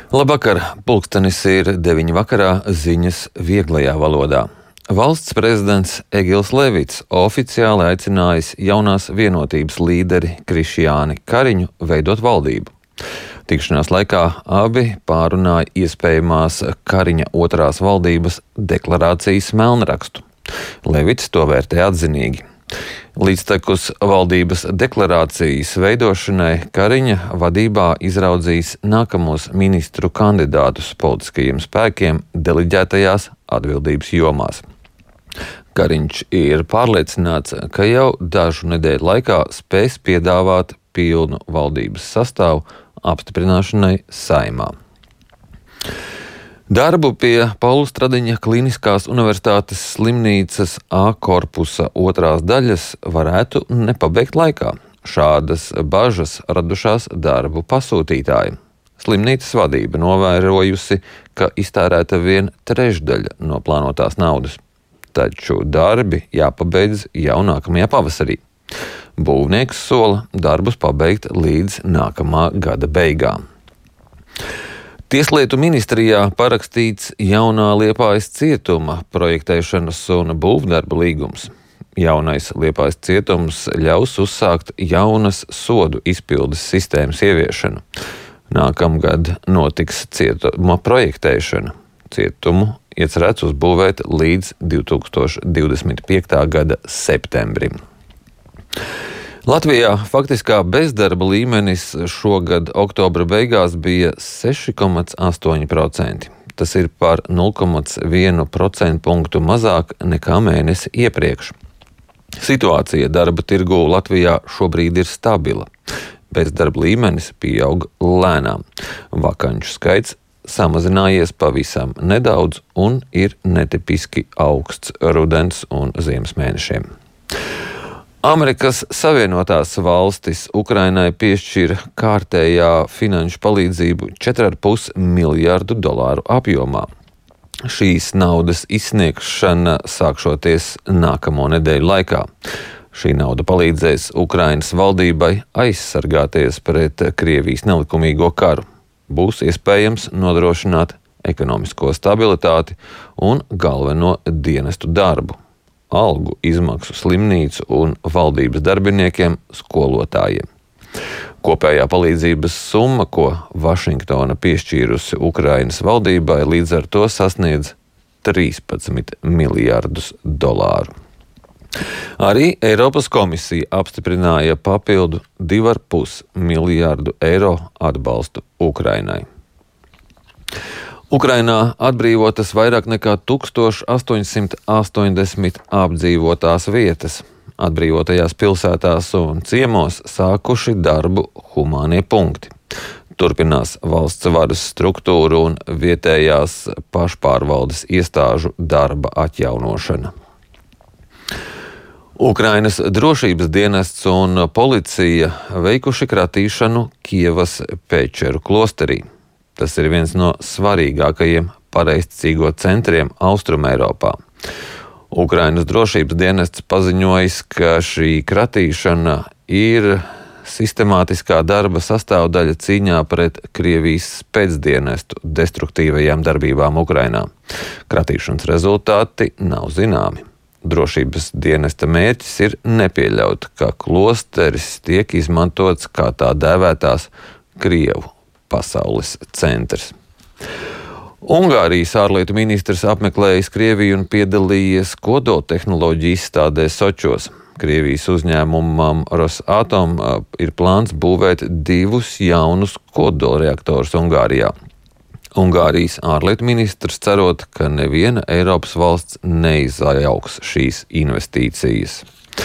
Labvakar, pulkstenis ir 9 vakarā, ziņas vieglajā valodā. Valsts prezidents Egils Levits oficiāli aicinājis jaunās vienotības līderi Krišjāni Kariņu veidot valdību. Tikšanās laikā abi pārunāja iespējamās Kariņa otrās valdības deklarācijas melnrakstu. Levits to vērtē atzinīgi. Līdztekus valdības deklarācijas veidošanai Kariņa vadībā izraudzīs nākamos ministru kandidātus politiskajiem spēkiem deleģētajās atbildības jomās. Kariņš ir pārliecināts, ka jau dažu nedēļu laikā spēs piedāvāt pilnu valdības sastāvu apstiprināšanai Saeimā. Darbu pie Paula Stradiņa Kliniskās universitātes slimnīcas A korpusa otrās daļas varētu nepabeigt laikā. Šādas bažas radušās darbu pasūtītājiem. Slimnīcas vadība novērojusi, ka iztērēta vien trešdaļa no plānotās naudas. Taču darbi jāpabeidz jau nākamajā pavasarī. Būvnieks sola darbus pabeigt līdz nākamā gada beigām. Tieslietu ministrijā parakstīts jaunā Liepājas cietuma projektēšanas un būvdarbu līgums. Jaunais Liepājas cietums ļaus uzsākt jaunas sodu izpildes sistēmas ieviešanu. Nākamgad notiks cietuma projektēšana. Cietumu iecerēts uzbūvēt līdz 2025. gada septembrim. Latvijā faktiskā bezdarba līmenis šogad oktobra beigās bija 6,8%. Tas ir par 0,1 procentpunktu mazāk nekā mēnesi iepriekš. Situācija darba tirgū Latvijā šobrīd ir stabila. Bezdarba līmenis pieaug lēnām. Vakanču skaits samazinājies pavisam nedaudz un ir netipiski augsts rudens un ziemas mēnešiem. Amerikas Savienotās valstis Ukrainai piešķir kārtējā finanšu palīdzību $4,5 miljardu apjomā. Šīs naudas izsniegšana sākšoties nākamo nedēļu laikā. Šī nauda palīdzēs Ukrainas valdībai aizsargāties pret Krievijas nelikumīgo karu. Būs iespējams nodrošināt ekonomisko stabilitāti un galveno dienestu darbu. Algu izmaksu slimnīcu un valdības darbiniekiem, skolotājiem. Kopējā palīdzības summa, ko Vašingtona piešķīrusi Ukrainas valdībai, līdz ar to sasniedz $13 miljardus. Arī Eiropas komisija apstiprināja papildu $2,5 miljardu atbalstu Ukrainai. Ukrainā atbrīvotas vairāk nekā 1880 apdzīvotās vietas. Atbrīvotajās pilsētās un ciemos sākuši darbu humānie punkti. Turpinās valsts varas struktūru un vietējās pašpārvaldes iestāžu darba atjaunošana. Ukrainas drošības dienests un policija veikuši kratīšanu Kievas Pečeru klosterī. Tas ir viens no svarīgākajiem pareizticīgo centriem Austrumeiropā. Ukrainas drošības dienests paziņojis, ka šī kratīšana ir sistemātiskā darba sastāvdaļa cīņā pret Krievijas spēcdienestu destruktīvajām darbībām Ukrainā. Kratīšanas rezultāti nav zināmi. Drošības dienesta mērķis ir nepieļaut, ka klosteris tiek izmantots kā tā dēvētās Krievu pasaules centrs. Ungārijas ārlietu ministrs apmeklējis Krieviju un piedalījies kodoltehnoloģiju izstādē Sočos. Krievijas uzņēmumam Rosatom ir plāns būvēt 2 jaunus kodolreaktorus Ungārijā. Ungārijas ārlietu ministrs cerot, ka neviena Eiropas valsts neizjauks šīs investīcijas.